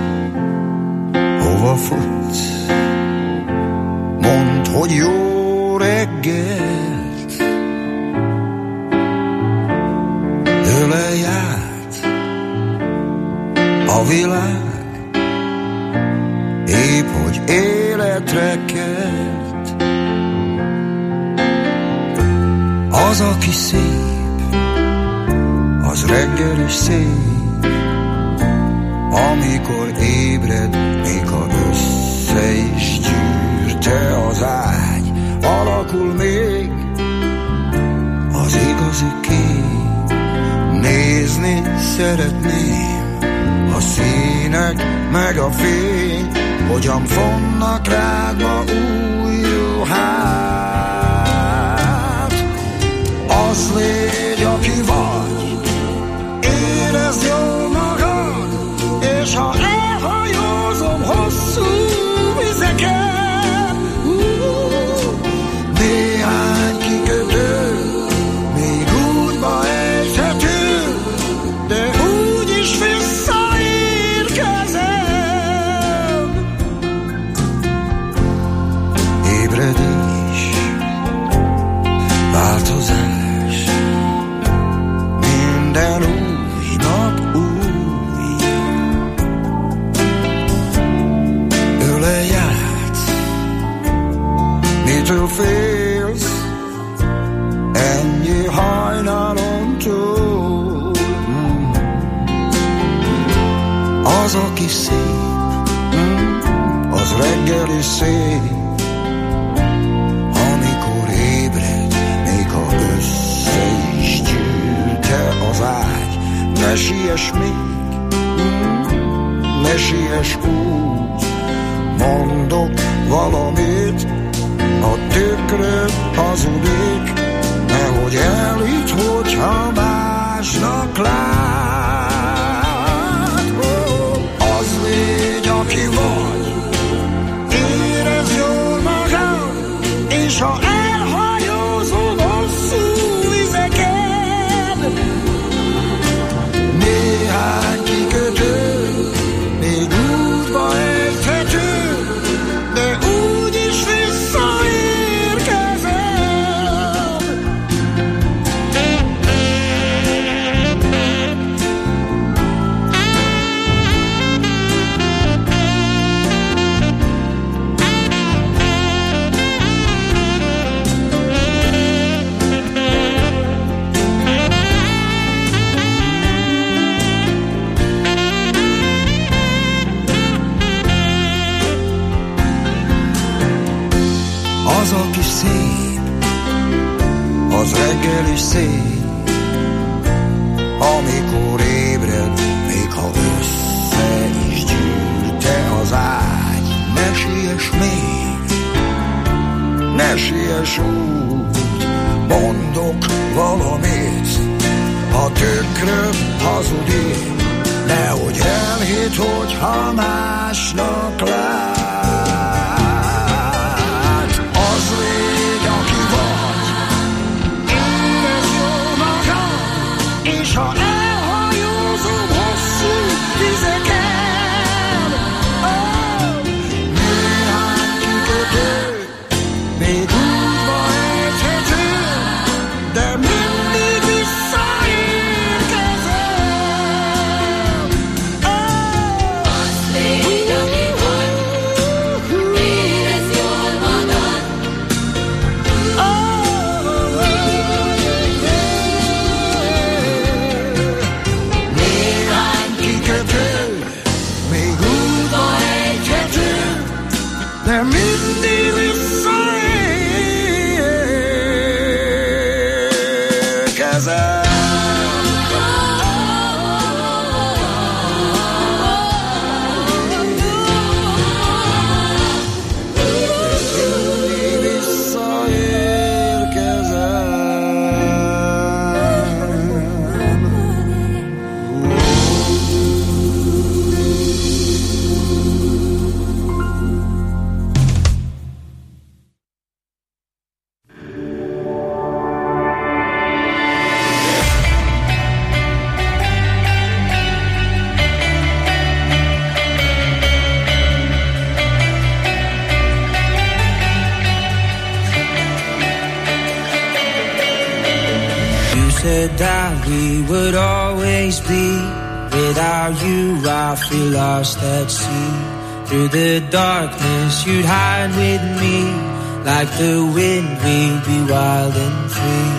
Hova futsz? Mondd, hogy jó reggelt. Hőle járt a világ, épp hogy életre kelt. Az, aki szép, az reggel is szép, amikor ébred, még ha össze is gyűrte az ágy, alakul még az igazi kép. Nézni szeretném a színek meg a fény, hogyan fonnak rád ma új ruhát. Az légy, aki vagy, érezd jól magad, és ha elhajózom hosszú vizeken, néhány kikötő még útba ejthető, de úgyis visszaérkezem. Ébredés, változás, minden új nap új. Ölej át, mitől félsz, ennyi hajnalon túl. Az, aki szép, az reggel is szép, amikor ébred, még ha össze is gyűrte az ágy. Ne siess még, ne siess úgy, mondok valamit, a tükröd hazudik, nehogy elhidd, hogyha másnak lát. Az légy, aki vagy, érezd jól magad, és ha elhajózol hosszú vizeken, néhány kikötő még útba ejthető, de úgyis visszaérkezem. Az, aki szép, az reggel is szép, amikor ébred, még ha össze is gyűrte az ágy. Ne siess még, ne siess úgy, mondok valamit, ha tükröd hazudik, nehogy elhidd, hogyha másnak lát. Az légy, aki vagy, érezd jól magad, és ha elhajózom hosszú vizeken, oh, néhány kikötő még útba ejthető, de mindig visszaérkezem. Oh, az légy, aki vagy, érezd jól magad. Néhány kikötő még útba ejthető, de mindig visszaérkezem. said that we would always be. Without you I feel lost at sea. through the darkness, you'd hide with me. Like the wind, we'd be wild and free.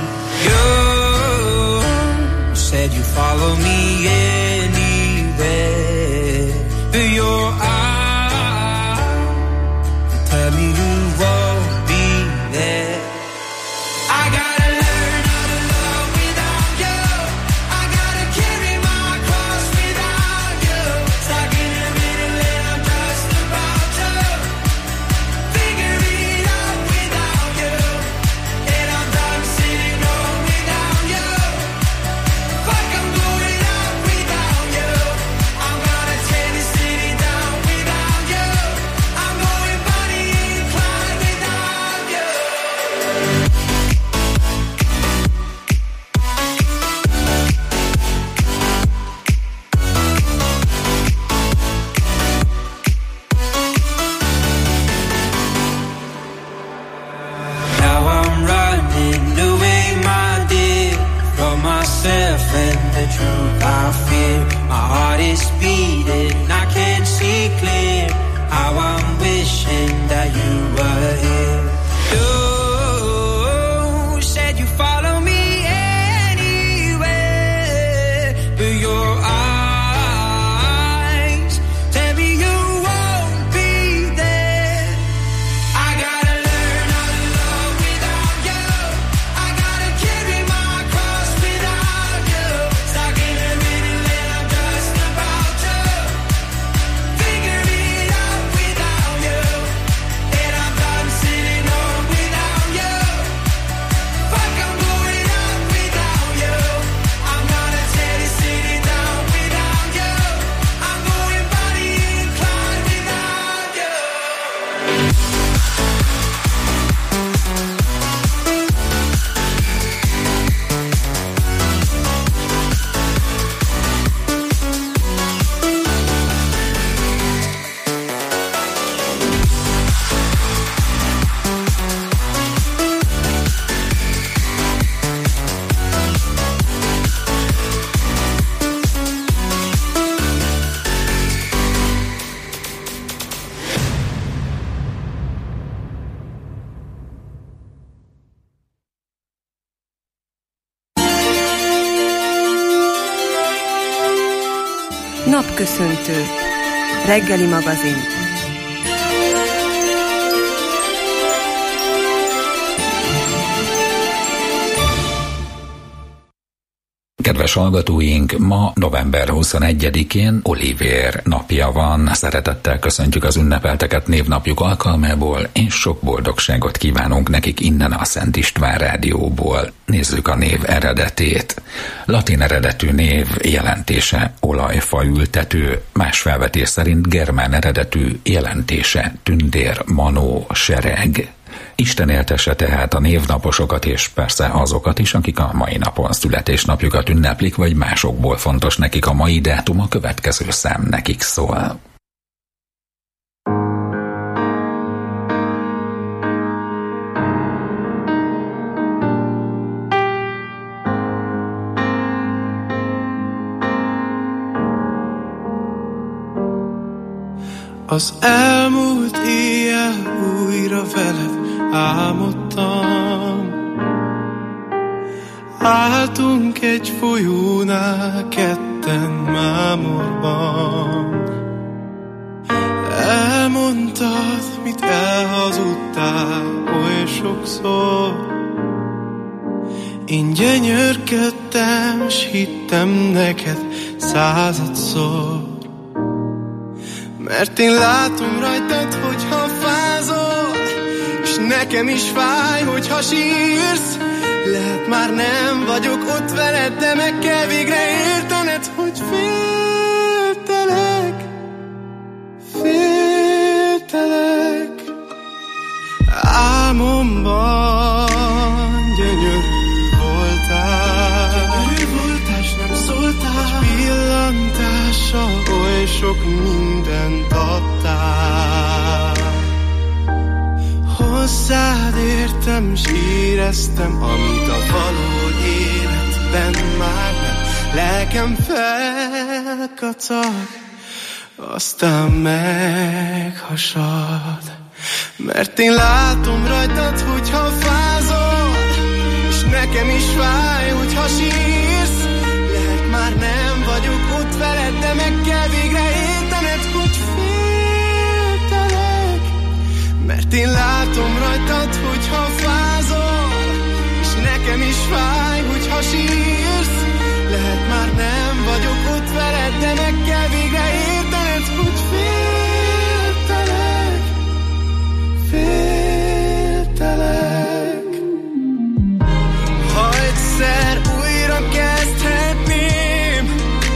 You said you'd follow me anywhere. Through your eyes, tell me you won't be there. I gotta learn how to love without you. I gotta carry my cross without you. Stuck in the middle and I'm just about to figure it out without you. And I'm done sitting home without you. Fuck, I'm going out without you. I'm gonna tear this city down without you. I'm going Bonnie and Clyde without you. Now I'm running away, my dear, from myself and the truth I fear. My heart is beating, I can't see clear. How I'm wishing that you were here. You said you follow me anywhere, but your eyes tell me you won't be there. I gotta learn how to love without you. I gotta carry my cross without you. Stuck in the middle and I'm just about to figure it out without you. And I'm done sitting home without you. Fuck, I'm going out without you. I'm gonna tear this city down without you. I'm going Bonnie and Clyde without you. Napköszöntő. Reggeli magazin. Kedves hallgatóink, ma november huszonegyedikén Olivér napja van. Szeretettel köszöntjük az ünnepelteket névnapjuk alkalmából, és sok boldogságot kívánunk nekik innen a Szent István Rádióból. Nézzük a név eredetét. Latin eredetű név jelentése olajfaültető, más felvetés szerint germán eredetű jelentése tündér, manó, sereg. Isten éltesse tehát a névnaposokat, és persze azokat is, akik a mai napon születésnapjukat ünneplik, vagy másokból fontos nekik a mai dátum, a következő szám nekik szól. Az elmúlt éjjel újra veled álmodtam. Álltunk egy folyónál ketten mámorban. Elmondtad, mit elhazudtál oly sokszor. Én gyönyörködtem, s hittem neked századszor. Mert én látom rajtad, hogyha fázol, és nekem is fáj, hogyha sírsz. Lehet már nem vagyok ott veled, de meg kell végre értened, hogy féltelek, féltelek. Álmomban gyönyörű voltál, gyönyörű voltál, s nem szóltál, s pillantással oly sok mindent adtál. Hozzád értem, s éreztem, amit a való életben már nem. Lelkem felkacag, aztán meghasad. Mert én látom rajtad, hogyha fázol, és nekem is fáj, hogyha sírsz. Lehet már nem vagyok ott veled, de meg kell végre értened, hogy féltelek. Mert én látom rajtad, hogyha fázol, és nekem is fáj, hogyha sírsz. Lehet már nem vagyok ott veled, de meg kell végre értened, hogy féltelek. Féltelek. Ha egyszer újra kezdhetném,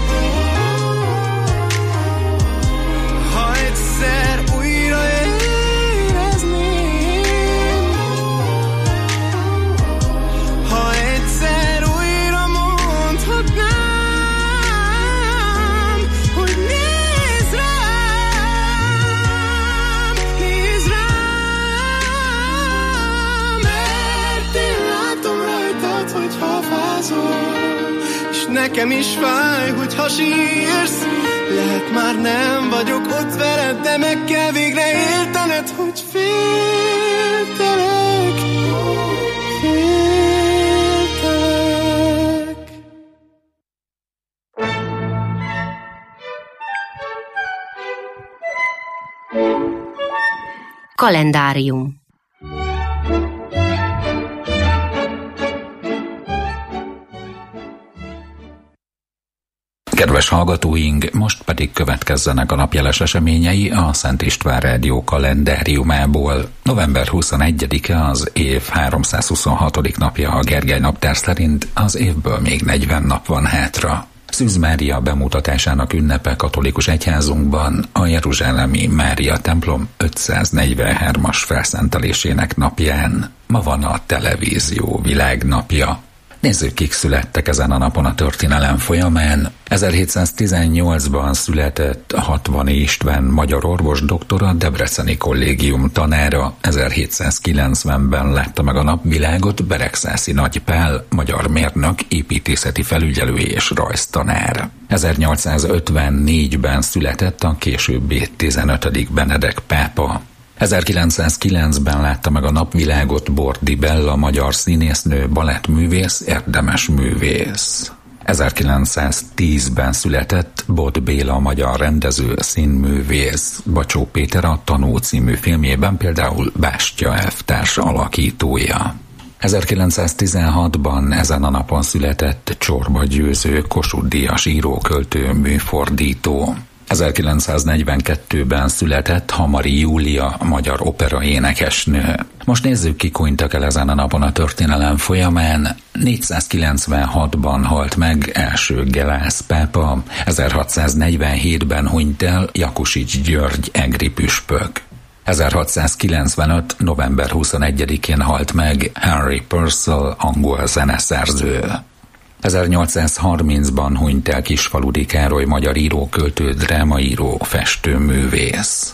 ha egyszer újra érezném, ha egyszer újra mondhatnám, hogy nézd rám, nézd rám, mert én látom rajtad, hogyha fázol, és nekem is fáj, hogyha sírsz. Lehet már nem vagyok ott veled, de meg kell végre értened, hogy féltelek, féltelek. Kalendárium. Kedves hallgatóink, most pedig következzenek a napjeles eseményei a Szent István Rádió kalendáriumából. november huszonegyedike az év háromszázhuszonhatodik napja a Gergely naptár szerint, az évből még negyven nap van hátra. Szűz Mária bemutatásának ünnepe katolikus egyházunkban, a jeruzsálemi Mária templom ötszáznegyvenhármas felszentelésének napján. Ma van a televízió világnapja. Nézzük, kik születtek ezen a napon a történelem folyamán. ezerhétszáztizennyolcban született Hatvani István magyar orvos doktor, a Debreceni Kollégium tanára. ezerhétszázkilencvenben látta meg a napvilágot Beregszászi Nagy Pál, magyar mérnök, építészeti felügyelő és rajztanár. ezernyolcszázötvennégyben született a későbbi tizenötödik Benedek pápa. ezerkilencszázkilencben látta meg a napvilágot Bordi Bella, magyar színésznő, balettművész, érdemes művész. ezerkilencszáztízben született Bot Béla, magyar rendező, színművész. Bacsó Péter a Tanú című filmjében például Bástya elvtárs alakítója. ezerkilencszáztizenhatban ezen a napon született Csorba Győző, Kossuth-díjas író, költő, műfordító. ezerkilencszáznegyvenkettőben született Hamari Júlia, magyar opera énekesnő. Most nézzük, kik hunytak el ezen a napon a történelem folyamán. négyszázkilencvenhatban halt meg első Gelász pápa, ezerhatszáznegyvenhétben hunyt el Jakusics György egri püspök. ezerhatszázkilencvenöt. november huszonegyedikén halt meg Henry Purcell, angol zeneszerző. ezernyolcszázharmincban hunyt el Kisfaludy Károly, magyar író, költő, drámaíró, festőművész.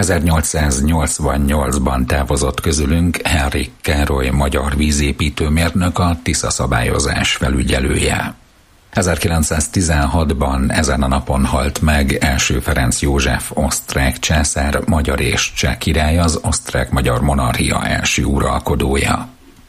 ezernyolcszáznyolcvannyolcban távozott közülünk Henrik Károly, magyar vízépítőmérnök, a Tisza szabályozás felügyelője. ezerkilencszáztizenhatban ezen a napon halt meg első Ferenc József osztrák császár, magyar és cseh király, az osztrák-magyar monarchia első uralkodója.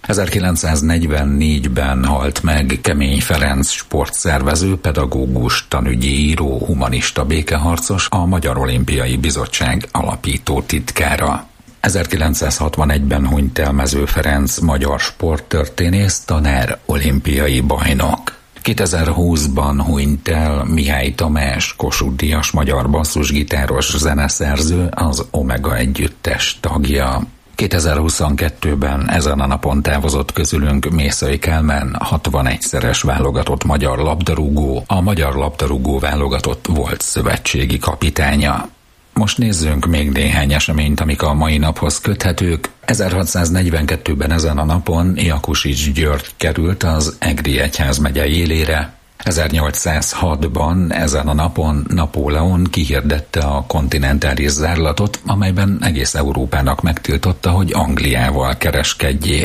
ezerkilencszáznegyvennégyben halt meg Kemény Ferenc sportszervező, pedagógus, tanügyi író, humanista békeharcos, a Magyar Olimpiai Bizottság alapító titkára. ezerkilencszázhatvanegyben hunyt el Mező Ferenc, magyar sporttörténész, tanár, olimpiai bajnok. kétezer-húszban hunyt el Mihály Tamás, Kossuth-díjas magyar basszusgitáros, zeneszerző, az Omega együttes tagja. kétezer-huszonkettőben ezen a napon távozott közülünk Mészöly Kálmán, hatvanegyszeres válogatott magyar labdarúgó, a magyar labdarúgó válogatott volt szövetségi kapitánya. Most nézzünk még néhány eseményt, amik a mai naphoz köthetők. ezerhatszáznegyvenkettőben ezen a napon Jakusics György került az Egri egyházmegye élére. ezernyolcszázhatban ezen a napon Napóleon kihirdette a kontinentális zárlatot, amelyben egész Európának megtiltotta, hogy Angliával kereskedjék.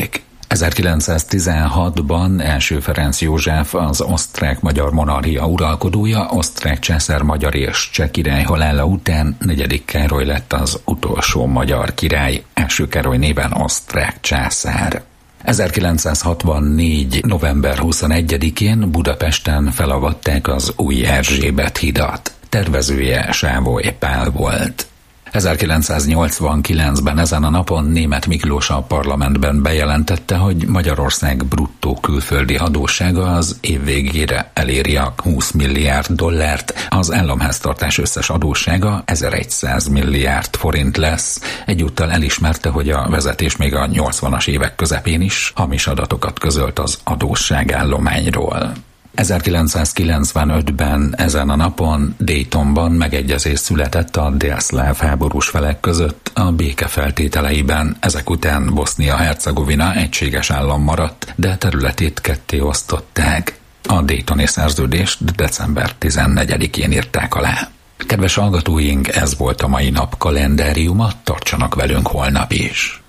ezerkilencszáztizenhatban első Ferenc József, az osztrák-magyar monarchia uralkodója, osztrák császár magyar és cseh király halála után negyedik Károly lett az utolsó magyar király, első Károly néven osztrák császár. ezerkilencszázhatvannégy. november huszonegyedikén Budapesten felavatták az új Erzsébet hidat. Tervezője Sávoly Pál volt. ezerkilencszáznyolcvankilencben ezen a napon Németh Miklós a parlamentben bejelentette, hogy Magyarország bruttó külföldi adóssága az év végére eléri a húsz milliárd dollárt, az államháztartás összes adóssága ezerszáz milliárd forint lesz. Egyúttal elismerte, hogy a vezetés még a nyolcvanas évek közepén is hamis adatokat közölt az adósságállományról. ezerkilencszázkilencvenötben ezen a napon Daytonban megegyezés született a délszláv háborús felek között a béke feltételeiben. Ezek után Bosznia-Hercegovina egységes állam maradt, de területét ketté osztották. A Daytoni szerződést december tizennegyedikén írták alá. Kedves hallgatóink, ez volt a mai nap kalendáriuma, tartsanak velünk holnap is.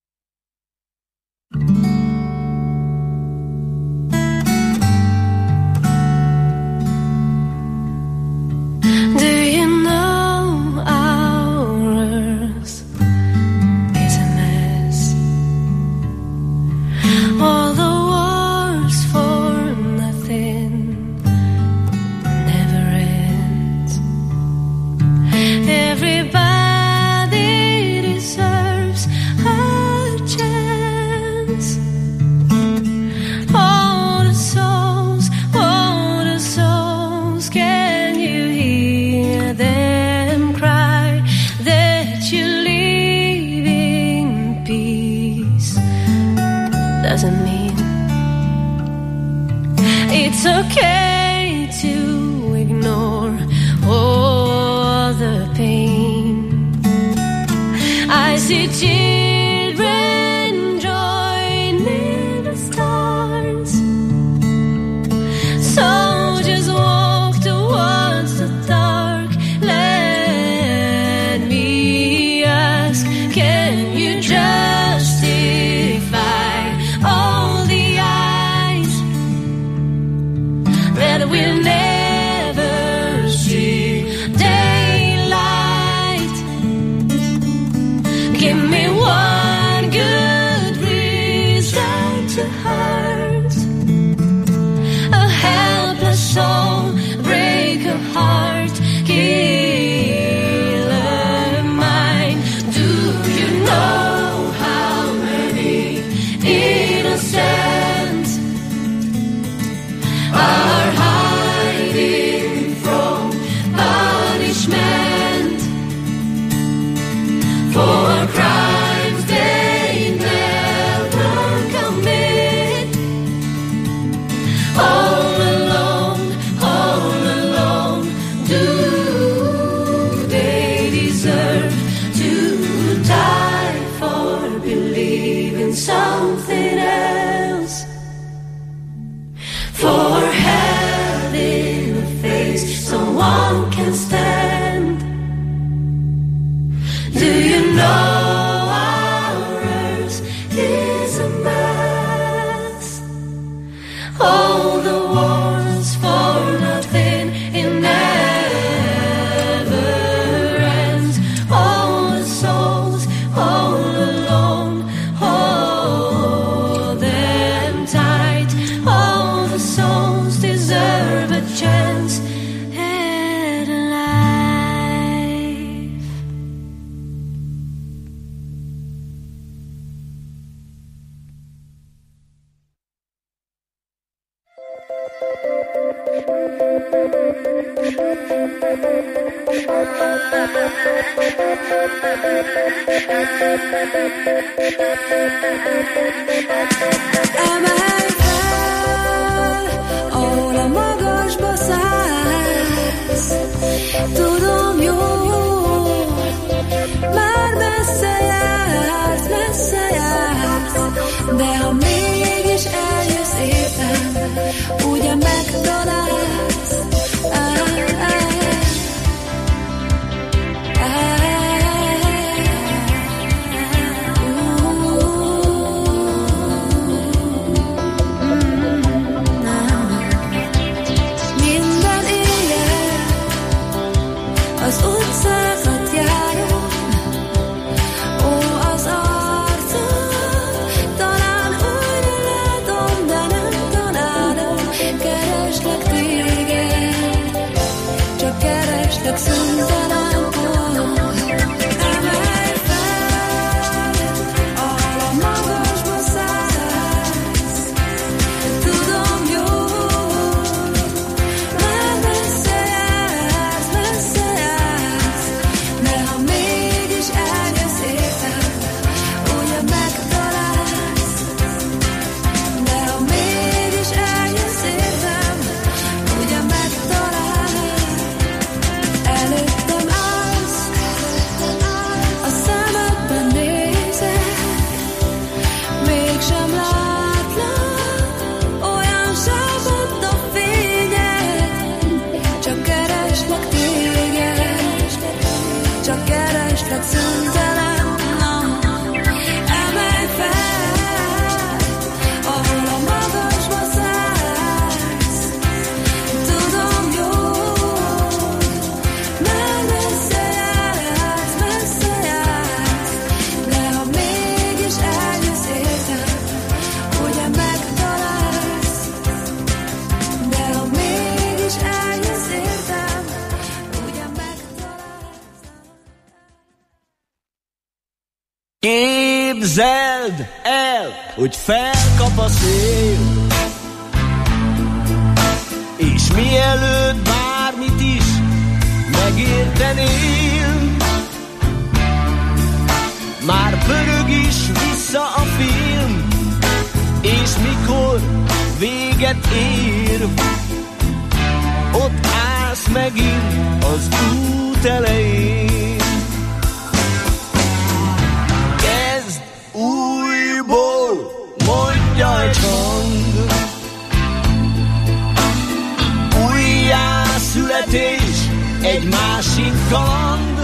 It's okay to ignore all the pain. I see children joining the stars. Soldiers walk towards the dark. Let me ask, can you justify all the eyes that will never see daylight? Give me one good reason to hurt a helpless soul, break a heart, kill a mind. Do you know how many innocents are hiding from punishment for crimes they never commit? All alone, all alone, do they deserve to die for believing something else? For hell in the face someone can stand. Do you know ours is a mess? All the wars for nothing, it never ends. All the souls, all alone, hold them tight. All the souls deserve a chance at life. Emelj fel, ahol a magasba szállsz. Tudom jól, már messze jársz, messze jársz. De ha mégis eljössz éppen, ugye megtalálsz. Ah, ah, ah, uh, Képzeld el, hogy felkap a szél, és mielőtt bármit is megértenél, már pörög is vissza a film, és mikor véget ér, ott állsz megint az út elején. Kezd újból, mondja egy hang, újjászületés, egy másik kaland,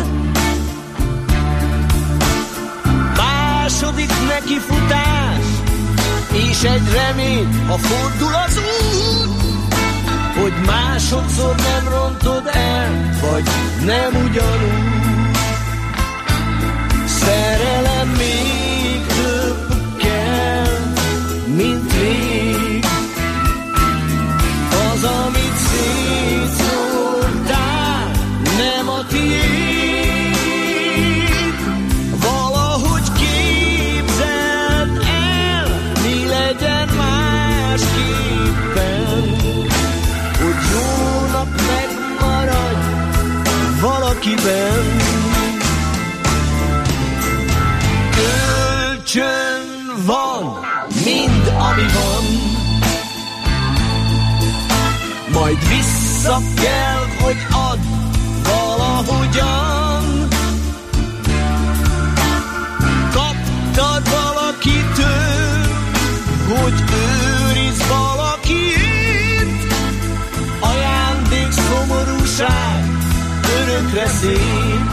második nekifutás, és egy remény, ha fordul az út, hogy másodszor nem rontod el, vagy nem ugyanúgy. Szerelem még több kell, mint rég, az, amit szétszórtál, nem a tiéd. Valahogy képzeld el, mi legyen másképpen, hogy jónak megmaradj valakiben. Kölcsön van, mind ami van, majd vissza kell, hogy add valahogyan. Kaptad valakitől, hogy őrizd valakit, ajándék szomorúság örökre szép.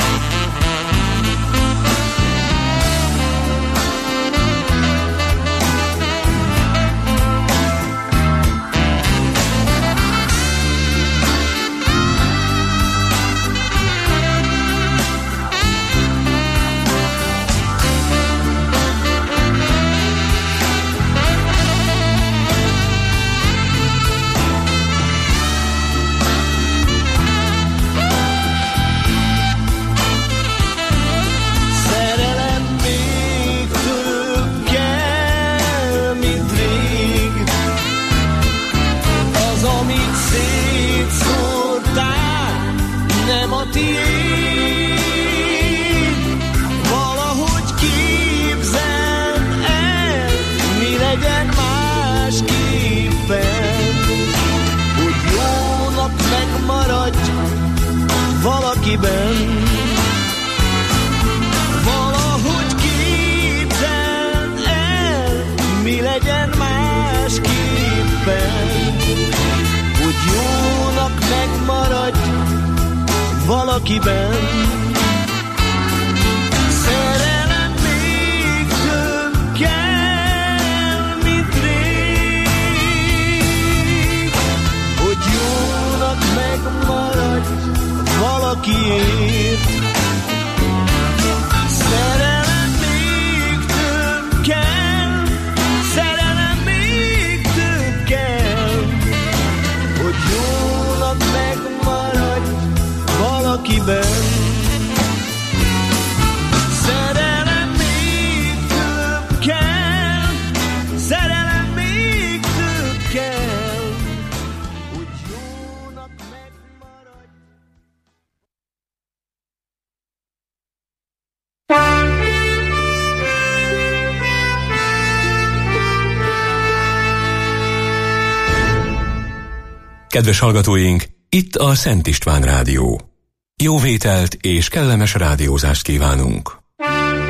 Valahogy képzeld el, mi legyen másképpen, hogy jónak megmaradj valakiben. Valahogy képzeld el, mi legyen másképpen, hogy jónak megmaradj valakiben. Szerelem még több kell, mint rég, hogy jónak megmaradj valakiért. Szerelem még több kell, szerelem még több kell, hogy jónak megmaradj valakiben. Szerelem még több kell, szerelem még több kell, hogy jónak megmaradj. Kedves hallgatóink, itt a Szent István Rádió. Jó vételt és kellemes rádiózást kívánunk!